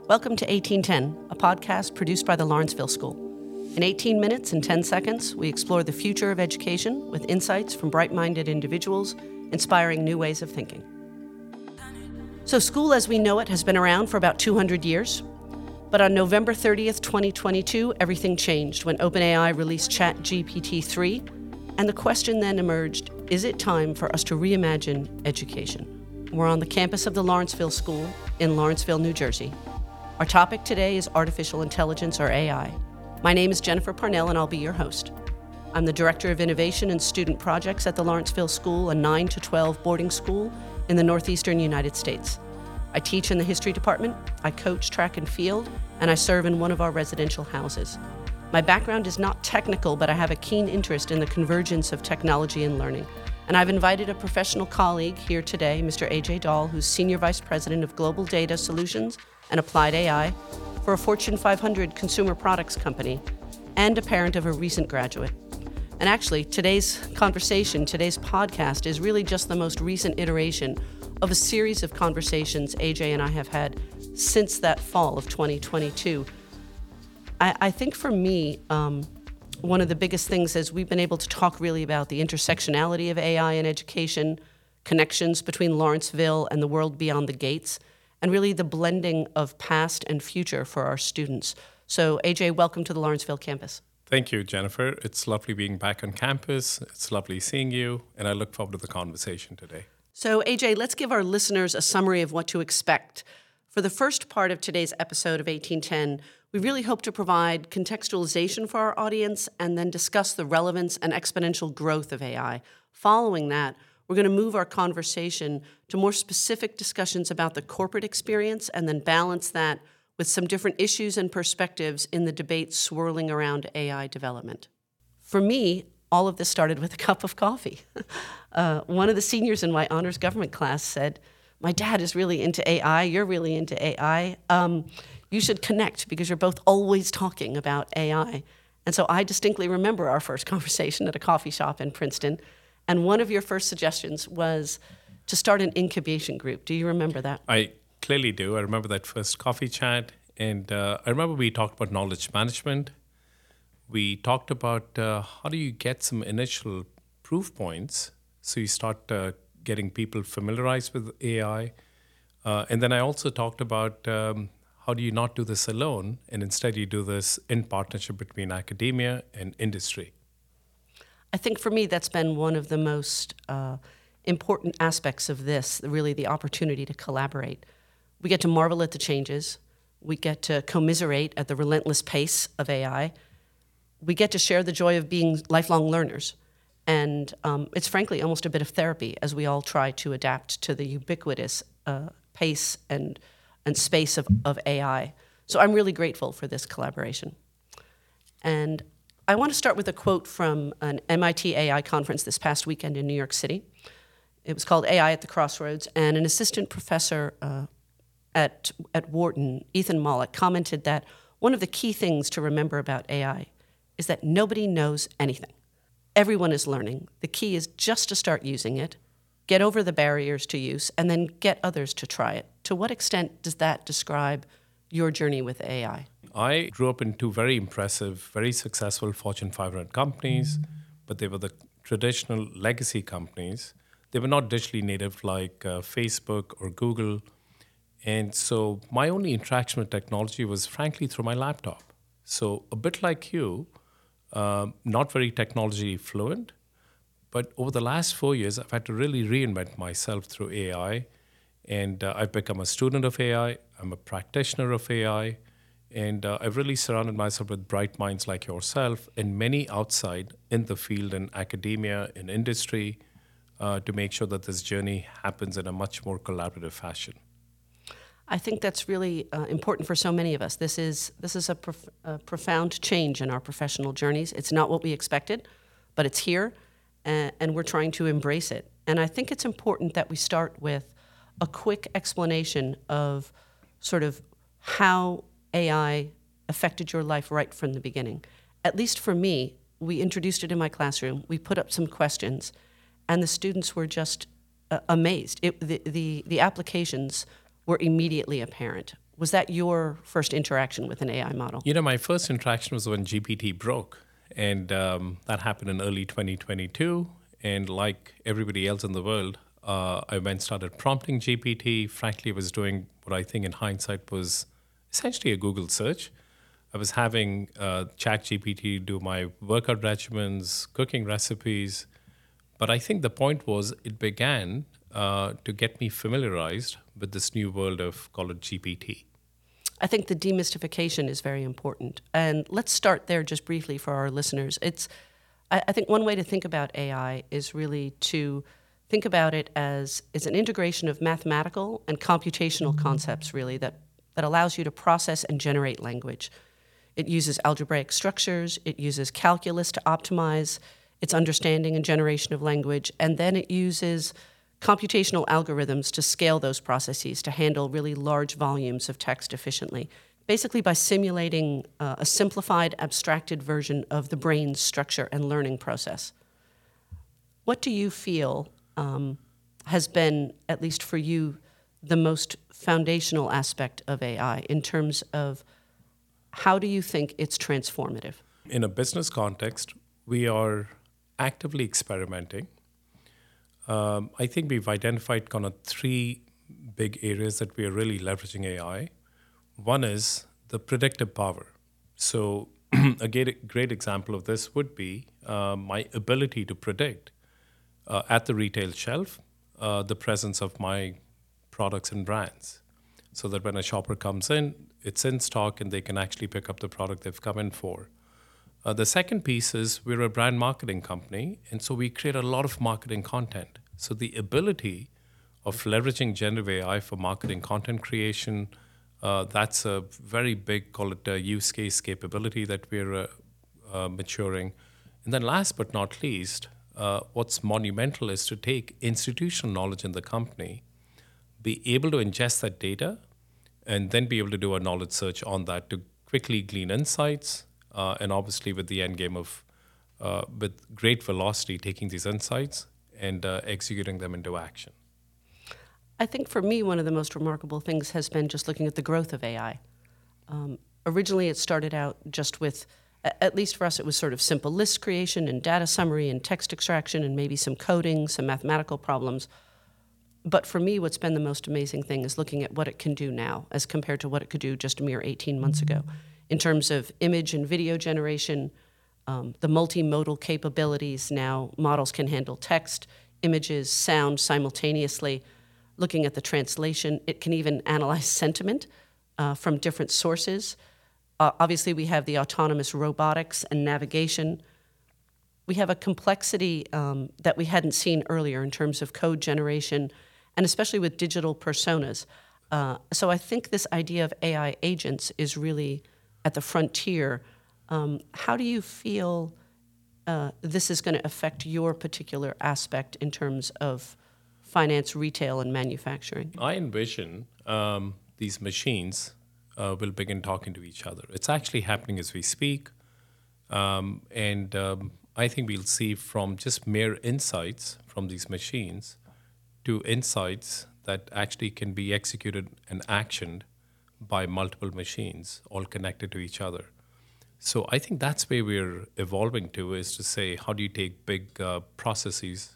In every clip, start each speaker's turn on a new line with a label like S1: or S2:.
S1: Welcome to 1810, a podcast produced by the Lawrenceville School. In 18 minutes and 10 seconds, we explore the future of education with insights from bright-minded individuals, inspiring new ways of thinking. So school as we know it has been around for about 200 years. But on November 30th, 2022, everything changed when OpenAI released ChatGPT-3, and the question then emerged, is it time for us to reimagine education? We're on the campus of the Lawrenceville School in Lawrenceville, New Jersey. Our topic today is artificial intelligence, or AI. My name is Jennifer Parnell, and I'll be your host. I'm the Director of Innovation and Student Projects at the Lawrenceville School, a 9 to 12 boarding school in the northeastern United States. I teach in the history department, I coach track and field, and I serve in one of our residential houses. My background is not technical, but I have a keen interest in the convergence of technology and learning. And I've invited a professional colleague here today, Mr. AJ Dahl, who's Senior Vice President of Global Data Solutions and Applied AI for a Fortune 500 consumer products company and a parent of a recent graduate. And actually, today's podcast is really just the most recent iteration of a series of conversations AJ and I have had since that fall of 2022. I think for me, one of the biggest things is we've been able to talk really about the intersectionality of AI and education, connections between Lawrenceville and the world beyond the gates, and really the blending of past and future for our students. So AJ, welcome to the Lawrenceville campus.
S2: Thank you, Jennifer. It's lovely being back on campus. It's lovely seeing you, and I look forward to the conversation today.
S1: So AJ, let's give our listeners a summary of what to expect. For the first part of today's episode of 1810, we really hope to provide contextualization for our audience and then discuss the relevance and exponential growth of AI. Following that, we're going to move our conversation to more specific discussions about the corporate experience and then balance that with some different issues and perspectives in the debate swirling around AI development. For me, all of this started with a cup of coffee. One of the seniors in my honors government class said, "My dad is really into AI, you're really into AI. You should connect because you're both always talking about AI." And so I distinctly remember our first conversation at a coffee shop in Princeton. And one of your first suggestions was to start an incubation group. Do you remember that?
S2: I clearly do. I remember that first coffee chat. And I remember we talked about knowledge management. We talked about how do you get some initial proof points so you start getting people familiarized with AI. And then I also talked about how do you not do this alone, and instead you do this in partnership between academia and industry.
S1: I think for me that's been one of the most important aspects of this, really the opportunity to collaborate. We get to marvel at the changes. We get to commiserate at the relentless pace of AI. We get to share the joy of being lifelong learners. And it's frankly almost a bit of therapy as we all try to adapt to the ubiquitous pace and space of AI. So I'm really grateful for this collaboration. And I want to start with a quote from an MIT AI conference this past weekend in New York City. It was called AI at the Crossroads, and an assistant professor at Wharton, Ethan Mollick, commented that one of the key things to remember about AI is that nobody knows anything. Everyone is learning. The key is just to start using it, get over the barriers to use, and then get others to try it. To what extent does that describe your journey with AI?
S2: I grew up in two very impressive, very successful Fortune 500 companies, but they were the traditional legacy companies. They were not digitally native like Facebook or Google. And so my only interaction with technology was frankly through my laptop. So a bit like you, not very technology fluent, but over the last 4 years, I've had to really reinvent myself through AI. And I've become a student of AI. I'm a practitioner of AI. And I've really surrounded myself with bright minds like yourself and many outside in the field, in academia, in industry, to make sure that this journey happens in a much more collaborative fashion.
S1: I think that's really important for so many of us. This is a profound change in our professional journeys. It's not what we expected, but it's here, and we're trying to embrace it. And I think it's important that we start with a quick explanation of sort of how AI affected your life right from the beginning. At least for me, we introduced it in my classroom. We put up some questions, and the students were just amazed. The applications were immediately apparent. Was that your first interaction with an AI model?
S2: My first interaction was when GPT broke, and that happened in early 2022. And like everybody else in the world, I went started prompting GPT. Frankly, I was doing what I think in hindsight was essentially a Google search. I was having ChatGPT do my workout regimens, cooking recipes. But I think the point was it began to get me familiarized with this new world of, call it GPT.
S1: I think the demystification is very important. And let's start there just briefly for our listeners. I think one way to think about AI is really to think about it as an integration of mathematical and computational concepts, really, that allows you to process and generate language. It uses algebraic structures, it uses calculus to optimize its understanding and generation of language, and then it uses computational algorithms to scale those processes to handle really large volumes of text efficiently, basically by simulating a simplified, abstracted version of the brain's structure and learning process. What do you feel has been, at least for you, the most foundational aspect of AI in terms of how do you think it's transformative?
S2: In a business context, we are actively experimenting. I think we've identified kind of three big areas that we are really leveraging AI. One is the predictive power. So a great example of this would be my ability to predict at the retail shelf the presence of my products and brands, so that when a shopper comes in, it's in stock and they can actually pick up the product they've come in for. The second piece is we're a brand marketing company, and so we create a lot of marketing content. So the ability of leveraging generative AI for marketing content creation, that's a very big, call it a use case capability that we're maturing. And then last but not least, what's monumental is to take institutional knowledge in the company, be able to ingest that data, and then be able to do a knowledge search on that to quickly glean insights, and obviously with the end game of, with great velocity, taking these insights and executing them into action.
S1: I think for me, one of the most remarkable things has been just looking at the growth of AI. Originally, it started out just with, at least for us, it was sort of simple list creation and data summary and text extraction and maybe some coding, some mathematical problems. But for me, what's been the most amazing thing is looking at what it can do now as compared to what it could do just a mere 18 months ago in terms of image and video generation, the multimodal capabilities. Now models can handle text, images, sound simultaneously. Looking at the translation, it can even analyze sentiment from different sources. Obviously, we have the autonomous robotics and navigation. We have a complexity that we hadn't seen earlier in terms of code generation, and especially with digital personas. So I think this idea of AI agents is really at the frontier. How do you feel this is going to affect your particular aspect in terms of finance, retail, and manufacturing?
S2: I envision these machines will begin talking to each other. It's actually happening as we speak. And I think we'll see from just mere insights from these machines to insights that actually can be executed and actioned by multiple machines, all connected to each other. So I think that's where we're evolving to, is to say, how do you take big processes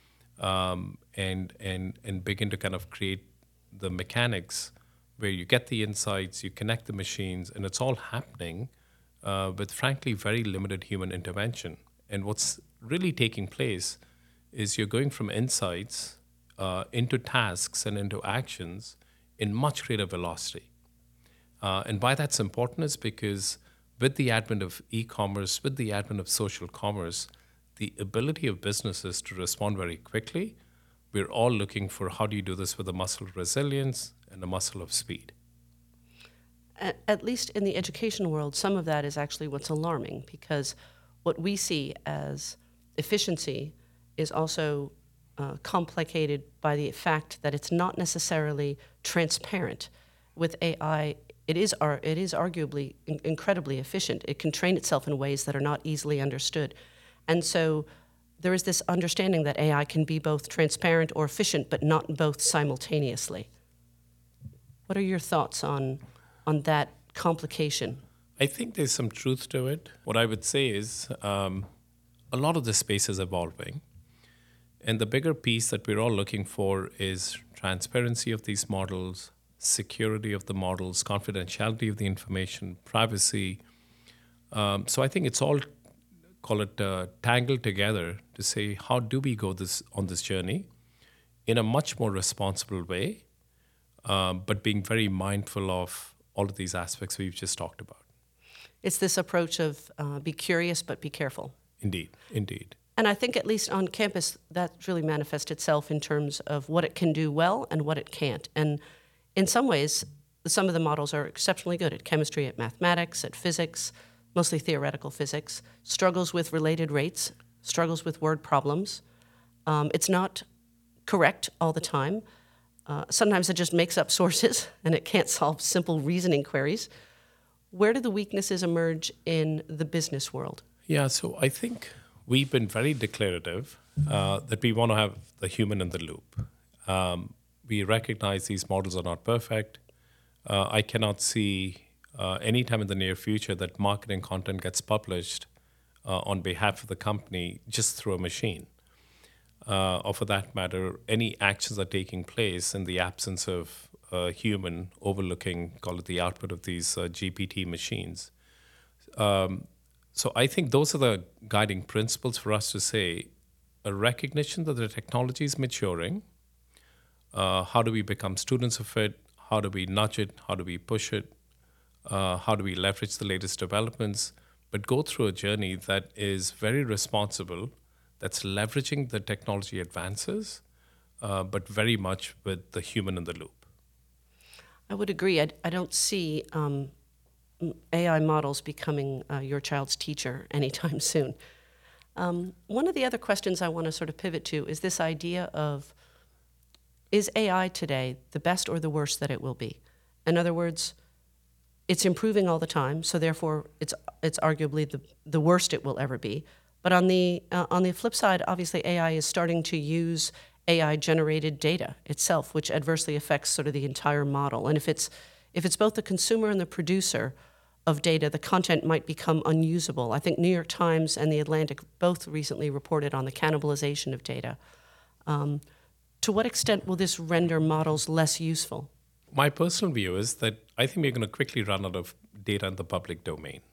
S2: and begin to kind of create the mechanics where you get the insights, you connect the machines, and it's all happening with, frankly, very limited human intervention. And what's really taking place is you're going from insights into tasks and into actions in much greater velocity. And why that's important is because with the advent of e-commerce, with the advent of social commerce, the ability of businesses to respond very quickly, we're all looking for how do you do this with a muscle of resilience and a muscle of speed.
S1: At least in the education world, some of that is actually what's alarming, because what we see as efficiency is also complicated by the fact that it's not necessarily transparent. With AI, it is arguably incredibly efficient. It can train itself in ways that are not easily understood. And so there is this understanding that AI can be both transparent or efficient, but not both simultaneously. What are your thoughts on that complication?
S2: I think there's some truth to it. What I would say is a lot of the space is evolving. And the bigger piece that we're all looking for is transparency of these models, security of the models, confidentiality of the information, privacy. So I think it's all, call it tangled together to say, how do we go on this journey in a much more responsible way, but being very mindful of all of these aspects we've just talked about.
S1: It's this approach of be curious, but be careful.
S2: Indeed, indeed.
S1: And I think at least on campus, that really manifests itself in terms of what it can do well and what it can't. And in some ways, some of the models are exceptionally good at chemistry, at mathematics, at physics, mostly theoretical physics, struggles with related rates, struggles with word problems. It's not correct all the time. Sometimes it just makes up sources and it can't solve simple reasoning queries. Where do the weaknesses emerge in the business world?
S2: Yeah, so I think we've been very declarative that we want to have the human in the loop. We recognize these models are not perfect. I cannot see any time in the near future that marketing content gets published on behalf of the company just through a machine. Or for that matter, any actions are taking place in the absence of a human overlooking, call it the output of these GPT machines. So I think those are the guiding principles for us to say, a recognition that the technology is maturing. How do we become students of it? How do we nudge it? How do we push it? How do we leverage the latest developments? But go through a journey that is very responsible, that's leveraging the technology advances, but very much with the human in the loop.
S1: I would agree. I don't see AI models becoming your child's teacher anytime soon. One of the other questions I want to sort of pivot to is this idea of, is AI today the best or the worst that it will be? In other words, it's improving all the time, so therefore it's arguably the worst it will ever be. But on the flip side, obviously AI is starting to use AI-generated data itself, which adversely affects sort of the entire model. And if it's both the consumer and the producer of data, the content might become unusable. I think New York Times and The Atlantic both recently reported on the cannibalization of data. To what extent will this render models less useful?
S2: My personal view is that I think we're going to quickly run out of data in the public domain.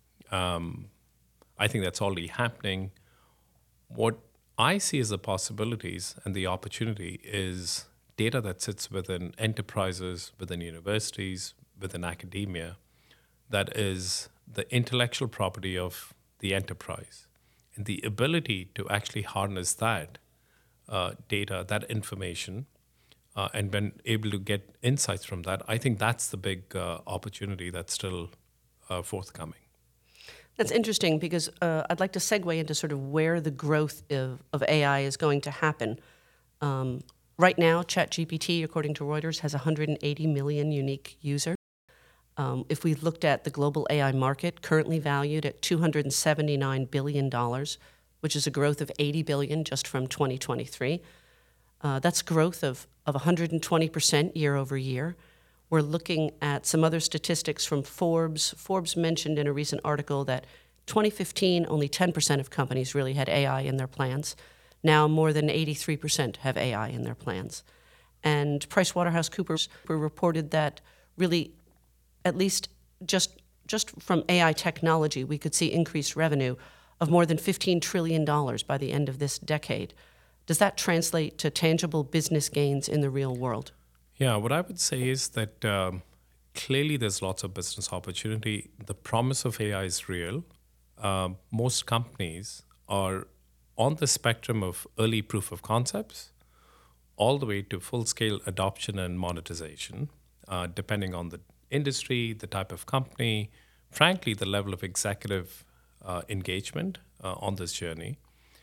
S2: I think that's already happening. What I see as the possibilities and the opportunity is data that sits within enterprises, within universities, within academia, that is the intellectual property of the enterprise. And the ability to actually harness that data, that information, and when able to get insights from that, I think that's the big opportunity that's still forthcoming.
S1: That's interesting because I'd like to segue into sort of where the growth of AI is going to happen. Right now, ChatGPT, according to Reuters, has 180 million unique users. If we looked at the global AI market, currently valued at $279 billion, which is a growth of $80 billion just from 2023. That's growth of 120% year over year. We're looking at some other statistics from Forbes. Forbes mentioned in a recent article that 2015, only 10% of companies really had AI in their plans. Now more than 83% have AI in their plans. And PricewaterhouseCoopers reported that really, at least just from AI technology, we could see increased revenue of more than $15 trillion by the end of this decade. Does that translate to tangible business gains in the real world?
S2: Yeah, what I would say is that clearly there's lots of business opportunity. The promise of AI is real. Most companies are on the spectrum of early proof of concepts all the way to full-scale adoption and monetization, depending on the industry, the type of company, frankly, the level of executive engagement on this journey.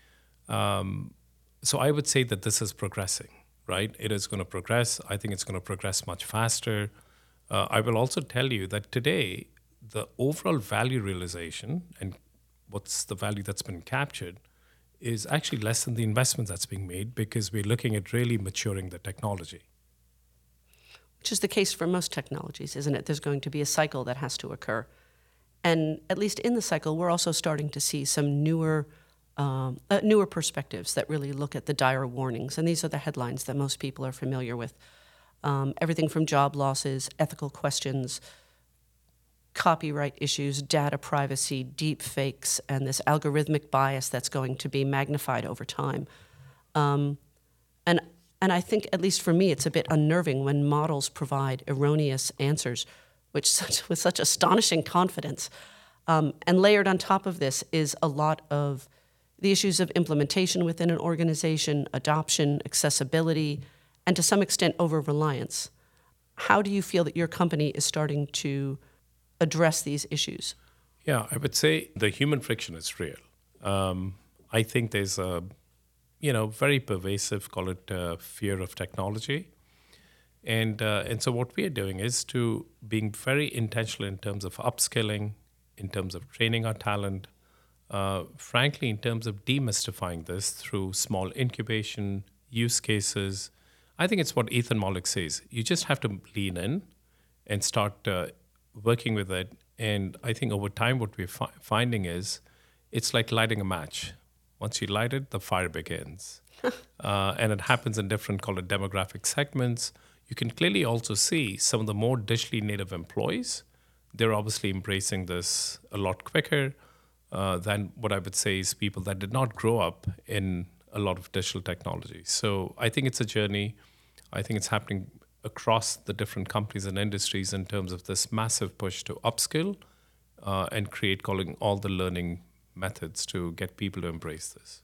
S2: So I would say that this is progressing, right? It is going to progress. I think it's going to progress much faster. I will also tell you that today, the overall value realization and what's the value that's been captured is actually less than the investment that's being made because we're looking at really maturing the technology.
S1: which is the case for most technologies, isn't it? There's going to be a cycle that has to occur. And at least in the cycle, we're also starting to see some newer perspectives that really look at the dire warnings. And these are the headlines that most people are familiar with. Everything from job losses, ethical questions, copyright issues, data privacy, deep fakes, and this algorithmic bias that's going to be magnified over time. And I think, at least for me, it's a bit unnerving when models provide erroneous answers, with such astonishing confidence. And layered on top of this is a lot of the issues of implementation within an organization, adoption, accessibility, and to some extent, over-reliance. How do you feel that your company is starting to address these issues?
S2: Yeah, I would say the human friction is real. I think there's a very pervasive, call it fear of technology. And so what we are doing is to being very intentional in terms of upskilling, in terms of training our talent, frankly, in terms of demystifying this through small incubation, use cases. I think it's what Ethan Mollick says. You just have to lean in and start working with it. And I think over time what we're finding is it's like lighting a match. Once you light it, the fire begins. And it happens in different, call it demographic segments. You can clearly also see some of the more digitally native employees. They're obviously embracing this a lot quicker than what I would say is people that did not grow up in a lot of digital technology. So I think it's a journey. I think it's happening across the different companies and industries in terms of this massive push to upskill and create, calling all the learning methods to get people to embrace this.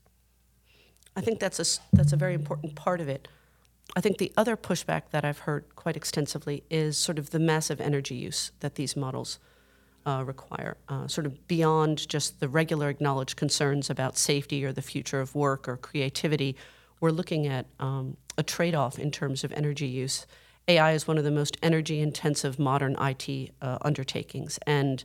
S1: I think that's a very important part of it. I think the other pushback that I've heard quite extensively is sort of the massive energy use that these models require, sort of beyond just the regular acknowledged concerns about safety or the future of work or creativity. We're looking at a trade-off in terms of energy use. AI is one of the most energy-intensive modern IT undertakings, and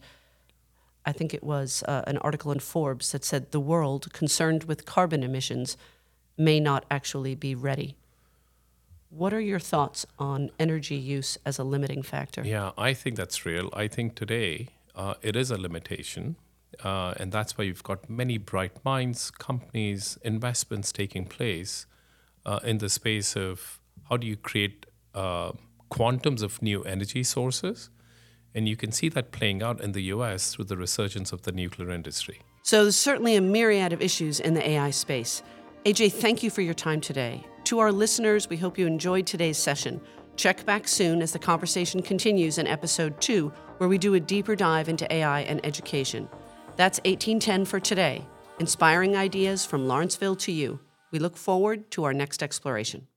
S1: I think it was an article in Forbes that said the world, concerned with carbon emissions, may not actually be ready. What are your thoughts on energy use as a limiting factor?
S2: Yeah, I think that's real. I think today it is a limitation, and that's why you've got many bright minds, companies, investments taking place in the space of how do you create quantums of new energy sources. And you can see that playing out in the US through the resurgence of the nuclear industry.
S1: So there's certainly a myriad of issues in the AI space. AJ, thank you for your time today. To our listeners, we hope you enjoyed today's session. Check back soon as the conversation continues in episode 2, where we do a deeper dive into AI and education. That's 1810 for today. Inspiring ideas from Lawrenceville to you. We look forward to our next exploration.